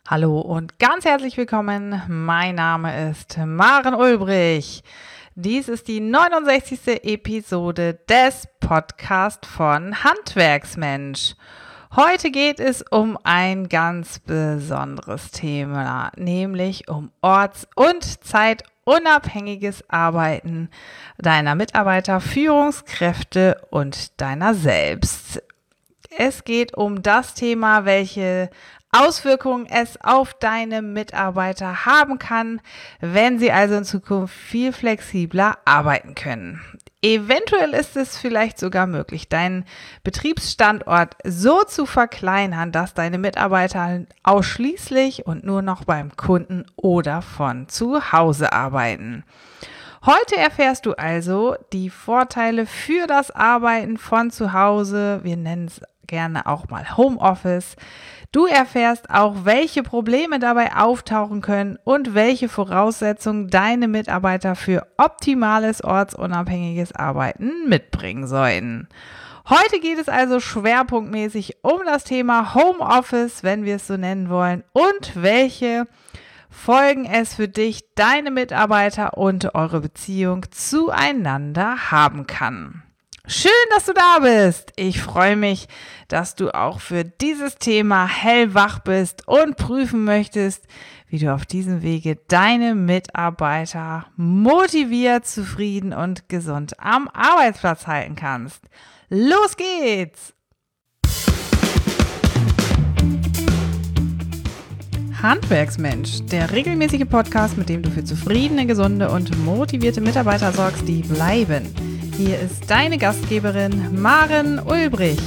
Hallo und ganz herzlich willkommen. Mein Name ist Maren Ulbrich. Dies ist die 69. Episode des Podcasts von Handwerksmensch. Heute geht es um ein ganz besonderes Thema, nämlich um orts- und zeitunabhängiges Arbeiten deiner Mitarbeiter, Führungskräfte und deiner selbst. Es geht um das Thema, welche Auswirkungen es auf deine Mitarbeiter haben kann, wenn sie also in Zukunft viel flexibler arbeiten können. Eventuell ist es vielleicht sogar möglich, deinen Betriebsstandort so zu verkleinern, dass deine Mitarbeiter ausschließlich und nur noch beim Kunden oder von zu Hause arbeiten. Heute erfährst du also die Vorteile für das Arbeiten von zu Hause. Wir nennen es gerne auch mal Homeoffice. Du erfährst auch, welche Probleme dabei auftauchen können und welche Voraussetzungen deine Mitarbeiter für optimales ortsunabhängiges Arbeiten mitbringen sollten. Heute geht es also schwerpunktmäßig um das Thema Homeoffice, wenn wir es so nennen wollen, und welche Folgen es für dich, deine Mitarbeiter und eure Beziehung zueinander haben kann. Schön, dass du da bist. Ich freue mich, dass du auch für dieses Thema hellwach bist und prüfen möchtest, wie du auf diesem Wege deine Mitarbeiter motiviert, zufrieden und gesund am Arbeitsplatz halten kannst. Los geht's! Handwerksmensch, der regelmäßige Podcast, mit dem du für zufriedene, gesunde und motivierte Mitarbeiter sorgst, die bleiben. Hier ist deine Gastgeberin Maren Ulbrich.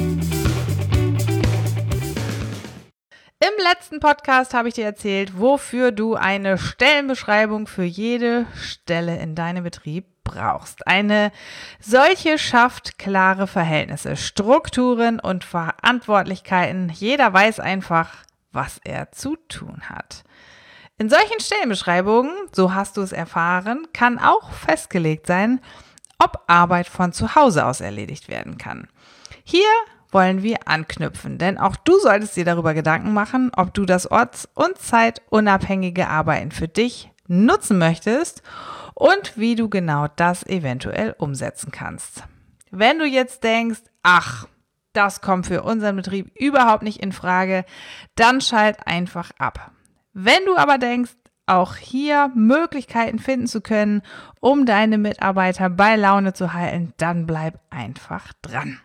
Im letzten Podcast habe ich dir erzählt, wofür du eine Stellenbeschreibung für jede Stelle in deinem Betrieb brauchst. Eine solche schafft klare Verhältnisse, Strukturen und Verantwortlichkeiten. Jeder weiß einfach, was er zu tun hat. In solchen Stellenbeschreibungen, so hast du es erfahren, kann auch festgelegt sein, ob Arbeit von zu Hause aus erledigt werden kann. Hier wollen wir anknüpfen, denn auch du solltest dir darüber Gedanken machen, ob du das orts- und zeitunabhängige Arbeiten für dich nutzen möchtest und wie du genau das eventuell umsetzen kannst. Wenn du jetzt denkst, ach, das kommt für unseren Betrieb überhaupt nicht in Frage, dann schalt einfach ab. Wenn du aber denkst, auch hier Möglichkeiten finden zu können, um deine Mitarbeiter bei Laune zu halten, dann bleib einfach dran.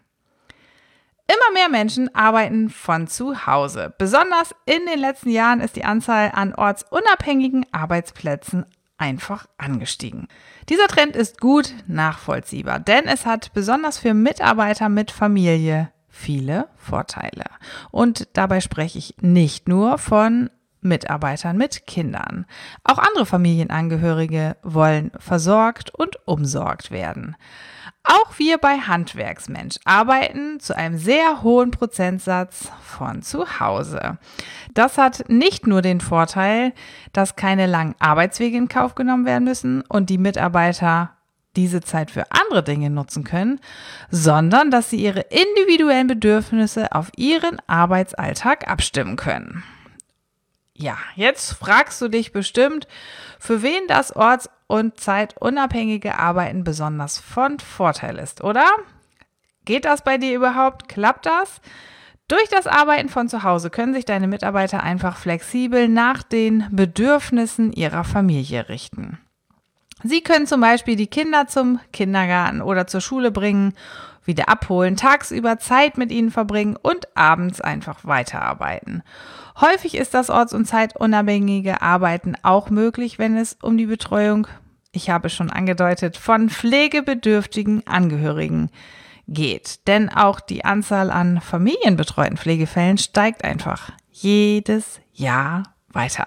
Immer mehr Menschen arbeiten von zu Hause. Besonders in den letzten Jahren ist die Anzahl an ortsunabhängigen Arbeitsplätzen einfach angestiegen. Dieser Trend ist gut nachvollziehbar, denn es hat besonders für Mitarbeiter mit Familie viele Vorteile. Und dabei spreche ich nicht nur von Mitarbeitern mit Kindern. Auch andere Familienangehörige wollen versorgt und umsorgt werden. Auch wir bei Handwerksmensch arbeiten zu einem sehr hohen Prozentsatz von zu Hause. Das hat nicht nur den Vorteil, dass keine langen Arbeitswege in Kauf genommen werden müssen und die Mitarbeiter diese Zeit für andere Dinge nutzen können, sondern dass sie ihre individuellen Bedürfnisse auf ihren Arbeitsalltag abstimmen können. Ja, jetzt fragst du dich bestimmt, für wen das orts- und zeitunabhängige Arbeiten besonders von Vorteil ist, oder? Geht das bei dir überhaupt? Klappt das? Durch das Arbeiten von zu Hause können sich deine Mitarbeiter einfach flexibel nach den Bedürfnissen ihrer Familie richten. Sie können zum Beispiel die Kinder zum Kindergarten oder zur Schule bringen, wieder abholen, tagsüber Zeit mit ihnen verbringen und abends einfach weiterarbeiten. Häufig ist das orts- und zeitunabhängige Arbeiten auch möglich, wenn es um die Betreuung, ich habe es schon angedeutet, von pflegebedürftigen Angehörigen geht. Denn auch die Anzahl an familienbetreuten Pflegefällen steigt einfach jedes Jahr weiter.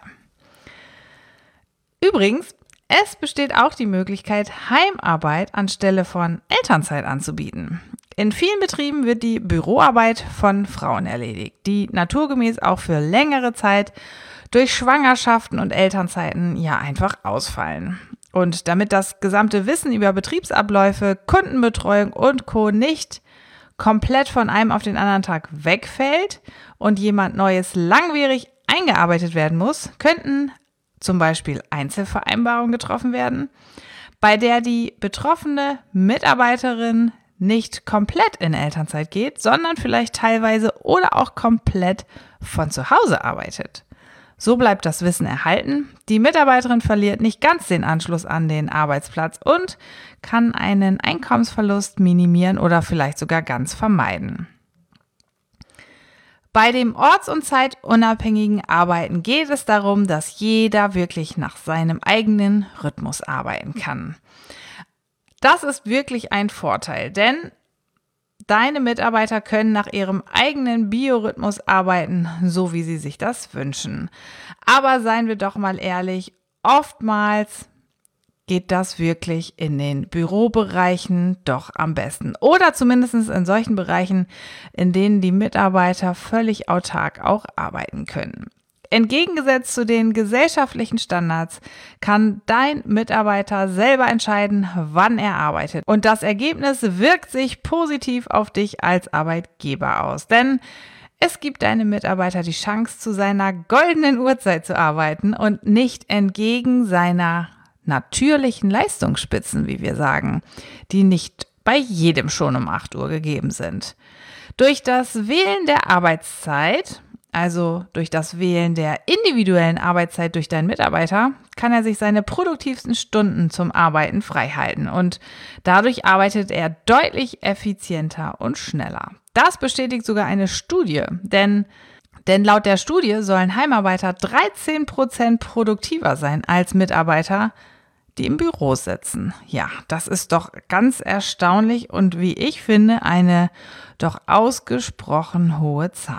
Übrigens, es besteht auch die Möglichkeit, Heimarbeit anstelle von Elternzeit anzubieten. In vielen Betrieben wird die Büroarbeit von Frauen erledigt, die naturgemäß auch für längere Zeit durch Schwangerschaften und Elternzeiten ja einfach ausfallen. Und damit das gesamte Wissen über Betriebsabläufe, Kundenbetreuung und Co. nicht komplett von einem auf den anderen Tag wegfällt und jemand Neues langwierig eingearbeitet werden muss, könnten zum Beispiel Einzelvereinbarungen getroffen werden, bei der die betroffene Mitarbeiterin nicht komplett in Elternzeit geht, sondern vielleicht teilweise oder auch komplett von zu Hause arbeitet. So bleibt das Wissen erhalten, die Mitarbeiterin verliert nicht ganz den Anschluss an den Arbeitsplatz und kann einen Einkommensverlust minimieren oder vielleicht sogar ganz vermeiden. Bei dem orts- und zeitunabhängigen Arbeiten geht es darum, dass jeder wirklich nach seinem eigenen Rhythmus arbeiten kann. Das ist wirklich ein Vorteil, denn deine Mitarbeiter können nach ihrem eigenen Biorhythmus arbeiten, so wie sie sich das wünschen. Aber seien wir doch mal ehrlich, oftmals geht das wirklich in den Bürobereichen doch am besten. Oder zumindest in solchen Bereichen, in denen die Mitarbeiter völlig autark auch arbeiten können. Entgegengesetzt zu den gesellschaftlichen Standards kann dein Mitarbeiter selber entscheiden, wann er arbeitet. Und das Ergebnis wirkt sich positiv auf dich als Arbeitgeber aus. Denn es gibt deinem Mitarbeiter die Chance, zu seiner goldenen Uhrzeit zu arbeiten und nicht entgegen seiner natürlichen Leistungsspitzen, wie wir sagen, die nicht bei jedem schon um 8 Uhr gegeben sind. Durch das Wählen der Arbeitszeit, also durch das Wählen der individuellen Arbeitszeit durch deinen Mitarbeiter, kann er sich seine produktivsten Stunden zum Arbeiten freihalten und dadurch arbeitet er deutlich effizienter und schneller. Das bestätigt sogar eine Studie, denn laut der Studie sollen Heimarbeiter 13% produktiver sein als Mitarbeiter, die im Büro sitzen. Ja, das ist doch ganz erstaunlich und wie ich finde, eine doch ausgesprochen hohe Zahl.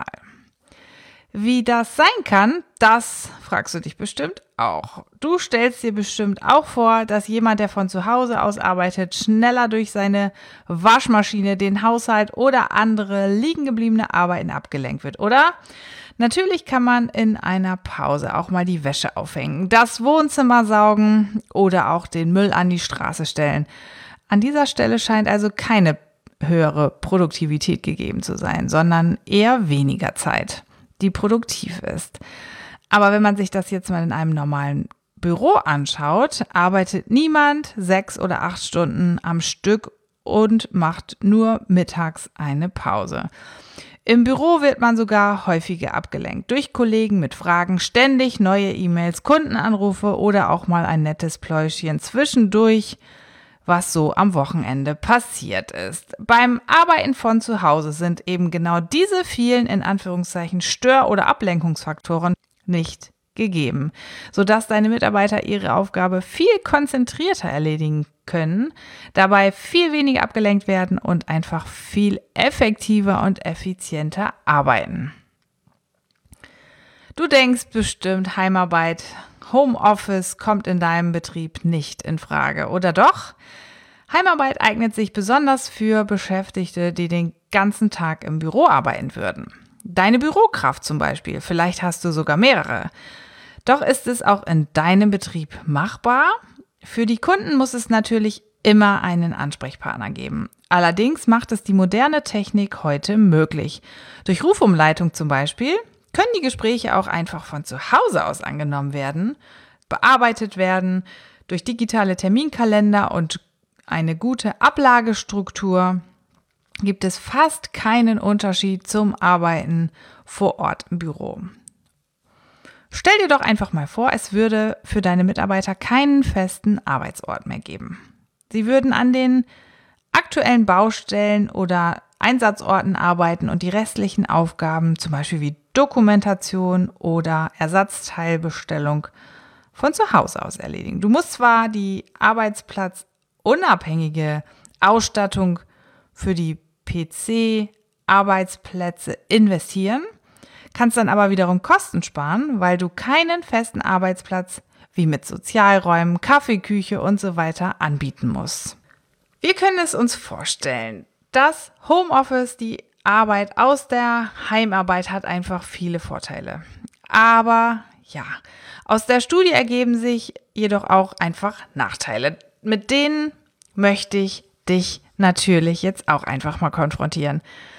Wie das sein kann, das fragst du dich bestimmt auch. Du stellst dir bestimmt auch vor, dass jemand, der von zu Hause aus arbeitet, schneller durch seine Waschmaschine, den Haushalt oder andere liegen gebliebene Arbeiten abgelenkt wird, oder? Natürlich kann man in einer Pause auch mal die Wäsche aufhängen, das Wohnzimmer saugen oder auch den Müll an die Straße stellen. An dieser Stelle scheint also keine höhere Produktivität gegeben zu sein, sondern eher weniger Zeit, die produktiv ist. Aber wenn man sich das jetzt mal in einem normalen Büro anschaut, arbeitet niemand 6 oder 8 Stunden am Stück und macht nur mittags eine Pause. Im Büro wird man sogar häufiger abgelenkt durch Kollegen mit Fragen, ständig neue E-Mails, Kundenanrufe oder auch mal ein nettes Pläuschchen zwischendurch, was so am Wochenende passiert ist. Beim Arbeiten von zu Hause sind eben genau diese vielen in Anführungszeichen Stör- oder Ablenkungsfaktoren nicht gegeben, sodass deine Mitarbeiter ihre Aufgabe viel konzentrierter erledigen können, dabei viel weniger abgelenkt werden und einfach viel effektiver und effizienter arbeiten. Du denkst bestimmt, Heimarbeit, Homeoffice kommt in deinem Betrieb nicht in Frage, oder doch? Heimarbeit eignet sich besonders für Beschäftigte, die den ganzen Tag im Büro arbeiten würden. Deine Bürokraft zum Beispiel, vielleicht hast du sogar mehrere. Doch ist es auch in deinem Betrieb machbar? Für die Kunden muss es natürlich immer einen Ansprechpartner geben. Allerdings macht es die moderne Technik heute möglich. Durch Rufumleitung zum Beispiel können die Gespräche auch einfach von zu Hause aus angenommen werden, bearbeitet werden. Durch digitale Terminkalender und eine gute Ablagestruktur gibt es fast keinen Unterschied zum Arbeiten vor Ort im Büro. Stell dir doch einfach mal vor, es würde für deine Mitarbeiter keinen festen Arbeitsort mehr geben. Sie würden an den aktuellen Baustellen oder Einsatzorten arbeiten und die restlichen Aufgaben, zum Beispiel wie Dokumentation oder Ersatzteilbestellung, von zu Hause aus erledigen. Du musst zwar die arbeitsplatzunabhängige Ausstattung für die PC-Arbeitsplätze investieren, kannst dann aber wiederum Kosten sparen, weil du keinen festen Arbeitsplatz wie mit Sozialräumen, Kaffeeküche und so weiter anbieten musst. Wir können es uns vorstellen, das Homeoffice, die Arbeit aus der Heimarbeit hat einfach viele Vorteile. Aber ja, aus der Studie ergeben sich jedoch auch einfach Nachteile. Mit denen möchte ich dich natürlich jetzt auch einfach mal konfrontieren.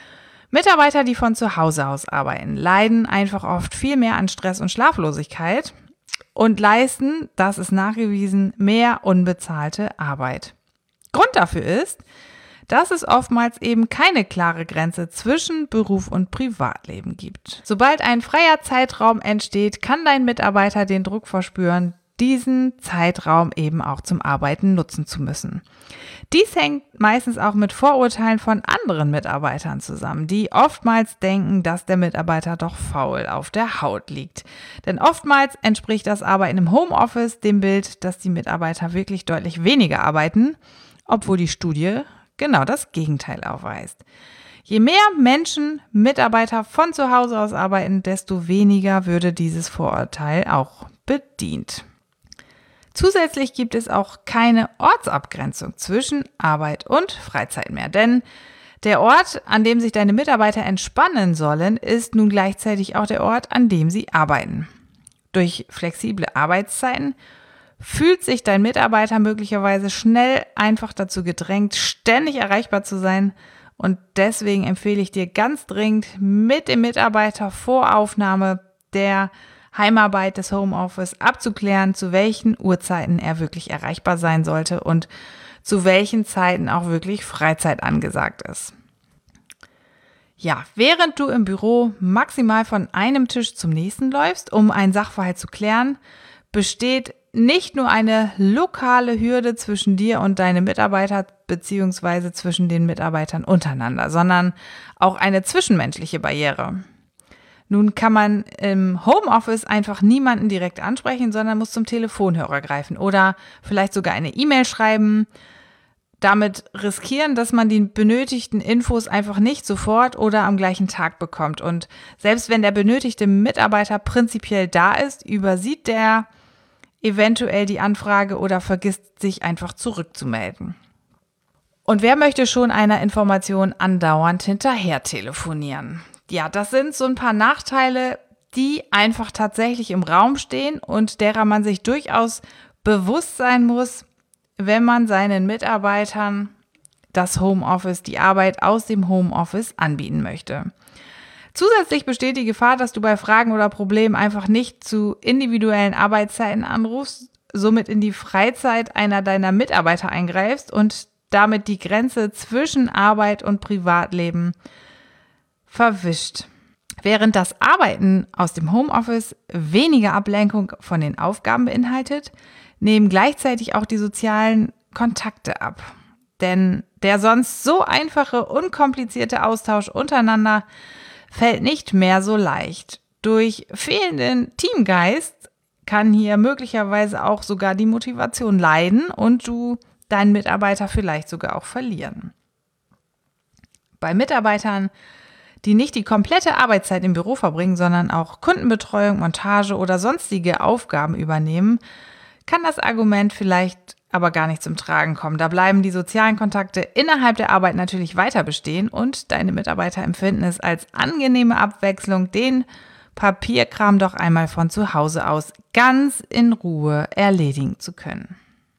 Mitarbeiter, die von zu Hause aus arbeiten, leiden einfach oft viel mehr an Stress und Schlaflosigkeit und leisten, das ist nachgewiesen, mehr unbezahlte Arbeit. Grund dafür ist, dass es oftmals eben keine klare Grenze zwischen Beruf und Privatleben gibt. Sobald ein freier Zeitraum entsteht, kann dein Mitarbeiter den Druck verspüren, diesen Zeitraum eben auch zum Arbeiten nutzen zu müssen. Dies hängt meistens auch mit Vorurteilen von anderen Mitarbeitern zusammen, die oftmals denken, dass der Mitarbeiter doch faul auf der Haut liegt. Denn oftmals entspricht das Arbeiten im Homeoffice dem Bild, dass die Mitarbeiter wirklich deutlich weniger arbeiten, obwohl die Studie genau das Gegenteil aufweist. Je mehr Mitarbeiter von zu Hause aus arbeiten, desto weniger würde dieses Vorurteil auch bedient. Zusätzlich gibt es auch keine Ortsabgrenzung zwischen Arbeit und Freizeit mehr, denn der Ort, an dem sich deine Mitarbeiter entspannen sollen, ist nun gleichzeitig auch der Ort, an dem sie arbeiten. Durch flexible Arbeitszeiten fühlt sich dein Mitarbeiter möglicherweise schnell einfach dazu gedrängt, ständig erreichbar zu sein, und deswegen empfehle ich dir ganz dringend, mit dem Mitarbeiter vor Aufnahme der Heimarbeit des Homeoffice abzuklären, zu welchen Uhrzeiten er wirklich erreichbar sein sollte und zu welchen Zeiten auch wirklich Freizeit angesagt ist. Ja, während du im Büro maximal von einem Tisch zum nächsten läufst, um einen Sachverhalt zu klären, besteht nicht nur eine lokale Hürde zwischen dir und deinem Mitarbeiter beziehungsweise zwischen den Mitarbeitern untereinander, sondern auch eine zwischenmenschliche Barriere. Nun kann man im Homeoffice einfach niemanden direkt ansprechen, sondern muss zum Telefonhörer greifen oder vielleicht sogar eine E-Mail schreiben, damit riskieren, dass man die benötigten Infos einfach nicht sofort oder am gleichen Tag bekommt. Und selbst wenn der benötigte Mitarbeiter prinzipiell da ist, übersieht der eventuell die Anfrage oder vergisst sich einfach zurückzumelden. Und wer möchte schon einer Information andauernd hinterher telefonieren? Ja, das sind so ein paar Nachteile, die einfach tatsächlich im Raum stehen und derer man sich durchaus bewusst sein muss, wenn man seinen Mitarbeitern das Homeoffice, die Arbeit aus dem Homeoffice anbieten möchte. Zusätzlich besteht die Gefahr, dass du bei Fragen oder Problemen einfach nicht zu individuellen Arbeitszeiten anrufst, somit in die Freizeit einer deiner Mitarbeiter eingreifst und damit die Grenze zwischen Arbeit und Privatleben verwischt. Während das Arbeiten aus dem Homeoffice weniger Ablenkung von den Aufgaben beinhaltet, nehmen gleichzeitig auch die sozialen Kontakte ab. Denn der sonst so einfache, unkomplizierte Austausch untereinander fällt nicht mehr so leicht. Durch fehlenden Teamgeist kann hier möglicherweise auch sogar die Motivation leiden und du deinen Mitarbeiter vielleicht sogar auch verlieren. Bei Mitarbeitern, die nicht die komplette Arbeitszeit im Büro verbringen, sondern auch Kundenbetreuung, Montage oder sonstige Aufgaben übernehmen, kann das Argument vielleicht aber gar nicht zum Tragen kommen. Da bleiben die sozialen Kontakte innerhalb der Arbeit natürlich weiter bestehen und deine Mitarbeiter empfinden es als angenehme Abwechslung, den Papierkram doch einmal von zu Hause aus ganz in Ruhe erledigen zu können.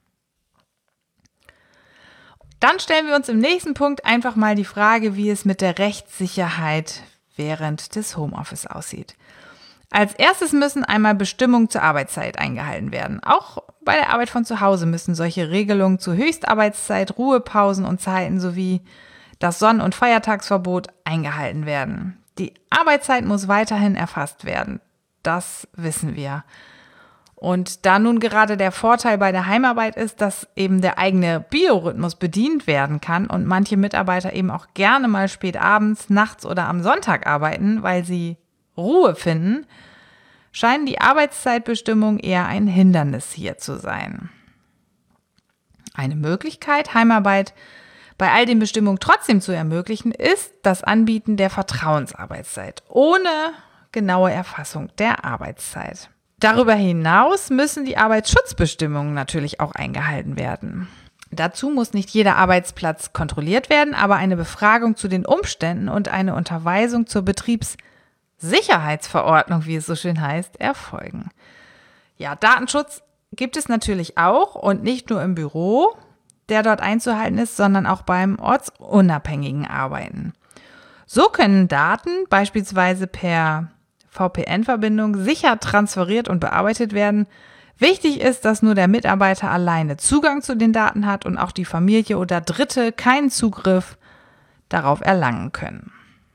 Dann stellen wir uns im nächsten Punkt einfach mal die Frage, wie es mit der Rechtssicherheit während des Homeoffice aussieht. Als erstes müssen einmal Bestimmungen zur Arbeitszeit eingehalten werden. Auch bei der Arbeit von zu Hause müssen solche Regelungen zur Höchstarbeitszeit, Ruhepausen und Zeiten sowie das Sonn- und Feiertagsverbot eingehalten werden. Die Arbeitszeit muss weiterhin erfasst werden. Das wissen wir. Und da nun gerade der Vorteil bei der Heimarbeit ist, dass eben der eigene Biorhythmus bedient werden kann und manche Mitarbeiter eben auch gerne mal spät abends, nachts oder am Sonntag arbeiten, weil sie Ruhe finden, scheinen die Arbeitszeitbestimmungen eher ein Hindernis hier zu sein. Eine Möglichkeit, Heimarbeit bei all den Bestimmungen trotzdem zu ermöglichen, ist das Anbieten der Vertrauensarbeitszeit ohne genaue Erfassung der Arbeitszeit. Darüber hinaus müssen die Arbeitsschutzbestimmungen natürlich auch eingehalten werden. Dazu muss nicht jeder Arbeitsplatz kontrolliert werden, aber eine Befragung zu den Umständen und eine Unterweisung zur Betriebssicherheitsverordnung, wie es so schön heißt, erfolgen. Ja, Datenschutz gibt es natürlich auch und nicht nur im Büro, der dort einzuhalten ist, sondern auch beim ortsunabhängigen Arbeiten. So können Daten beispielsweise per VPN-Verbindung sicher transferiert und bearbeitet werden. Wichtig ist, dass nur der Mitarbeiter alleine Zugang zu den Daten hat und auch die Familie oder Dritte keinen Zugriff darauf erlangen können.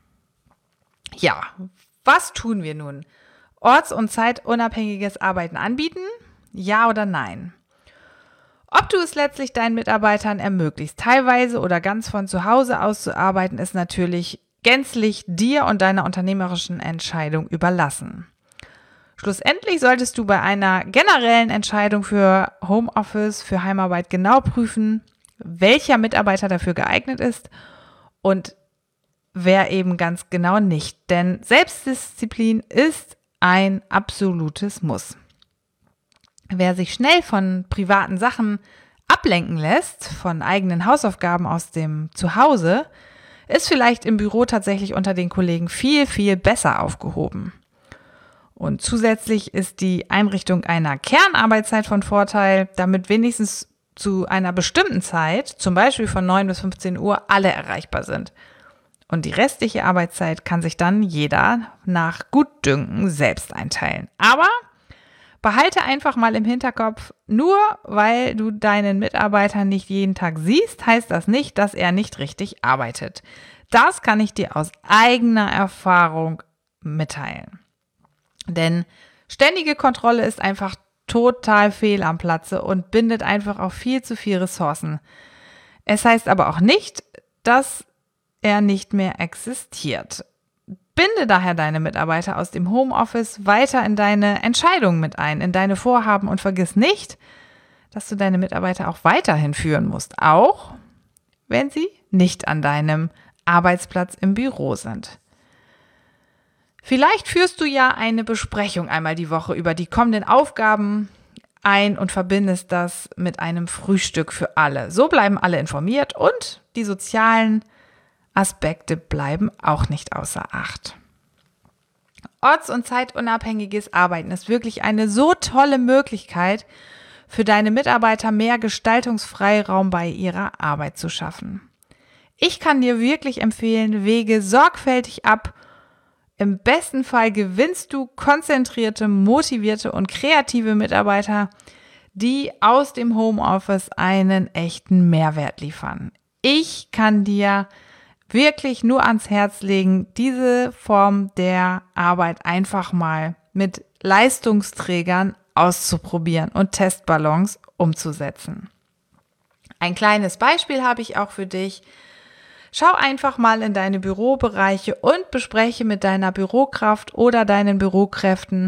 Ja, was tun wir nun? Orts- und zeitunabhängiges Arbeiten anbieten? Ja oder nein? Ob du es letztlich deinen Mitarbeitern ermöglicht, teilweise oder ganz von zu Hause aus zu arbeiten, ist natürlich gänzlich dir und deiner unternehmerischen Entscheidung überlassen. Schlussendlich solltest du bei einer generellen Entscheidung für Homeoffice, für Heimarbeit genau prüfen, welcher Mitarbeiter dafür geeignet ist und wer eben ganz genau nicht. Denn Selbstdisziplin ist ein absolutes Muss. Wer sich schnell von privaten Sachen ablenken lässt, von eigenen Hausaufgaben aus dem Zuhause, ist vielleicht im Büro tatsächlich unter den Kollegen viel, viel besser aufgehoben. Und zusätzlich ist die Einrichtung einer Kernarbeitszeit von Vorteil, damit wenigstens zu einer bestimmten Zeit, zum Beispiel von 9 bis 15 Uhr, alle erreichbar sind. Und die restliche Arbeitszeit kann sich dann jeder nach Gutdünken selbst einteilen. Aber behalte einfach mal im Hinterkopf, nur weil du deinen Mitarbeiter nicht jeden Tag siehst, heißt das nicht, dass er nicht richtig arbeitet. Das kann ich dir aus eigener Erfahrung mitteilen. Denn ständige Kontrolle ist einfach total fehl am Platze und bindet einfach auch viel zu viel Ressourcen. Es heißt aber auch nicht, dass er nicht mehr existiert. Binde daher deine Mitarbeiter aus dem Homeoffice weiter in deine Entscheidungen mit ein, in deine Vorhaben und vergiss nicht, dass du deine Mitarbeiter auch weiterhin führen musst, auch wenn sie nicht an deinem Arbeitsplatz im Büro sind. Vielleicht führst du ja eine Besprechung einmal die Woche über die kommenden Aufgaben ein und verbindest das mit einem Frühstück für alle. So bleiben alle informiert und die sozialen Aspekte bleiben auch nicht außer Acht. Orts- und zeitunabhängiges Arbeiten ist wirklich eine so tolle Möglichkeit, für deine Mitarbeiter mehr Gestaltungsfreiraum bei ihrer Arbeit zu schaffen. Ich kann dir wirklich empfehlen, wege sorgfältig ab. Im besten Fall gewinnst du konzentrierte, motivierte und kreative Mitarbeiter, die aus dem Homeoffice einen echten Mehrwert liefern. Ich kann dir wirklich nur ans Herz legen, diese Form der Arbeit einfach mal mit Leistungsträgern auszuprobieren und Testballons umzusetzen. Ein kleines Beispiel habe ich auch für dich. Schau einfach mal in deine Bürobereiche und bespreche mit deiner Bürokraft oder deinen Bürokräften,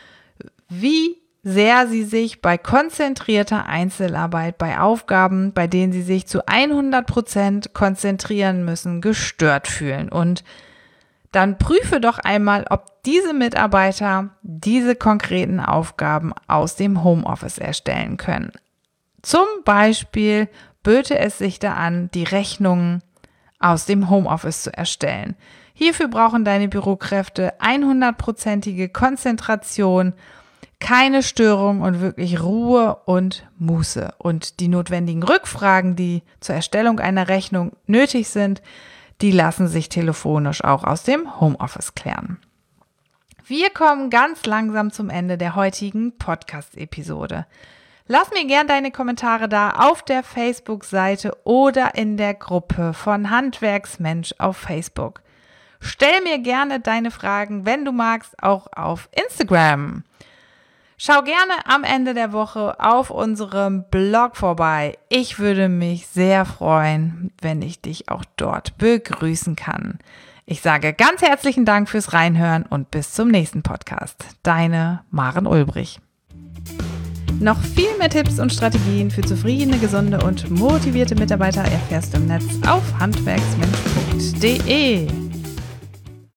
wie sehr sie sich bei konzentrierter Einzelarbeit, bei Aufgaben, bei denen sie sich zu 100% konzentrieren müssen, gestört fühlen. Und dann prüfe doch einmal, ob diese Mitarbeiter diese konkreten Aufgaben aus dem Homeoffice erstellen können. Zum Beispiel böte es sich da an, die Rechnungen aus dem Homeoffice zu erstellen. Hierfür brauchen deine Bürokräfte 100%ige Konzentration, keine Störung und wirklich Ruhe und Muße. Und die notwendigen Rückfragen, die zur Erstellung einer Rechnung nötig sind, die lassen sich telefonisch auch aus dem Homeoffice klären. Wir kommen ganz langsam zum Ende der heutigen Podcast-Episode. Lass mir gern deine Kommentare da auf der Facebook-Seite oder in der Gruppe von Handwerksmensch auf Facebook. Stell mir gerne deine Fragen, wenn du magst, auch auf Instagram. Schau gerne am Ende der Woche auf unserem Blog vorbei. Ich würde mich sehr freuen, wenn ich dich auch dort begrüßen kann. Ich sage ganz herzlichen Dank fürs Reinhören und bis zum nächsten Podcast. Deine Maren Ulbrich. Noch viel mehr Tipps und Strategien für zufriedene, gesunde und motivierte Mitarbeiter erfährst du im Netz auf handwerksmensch.de.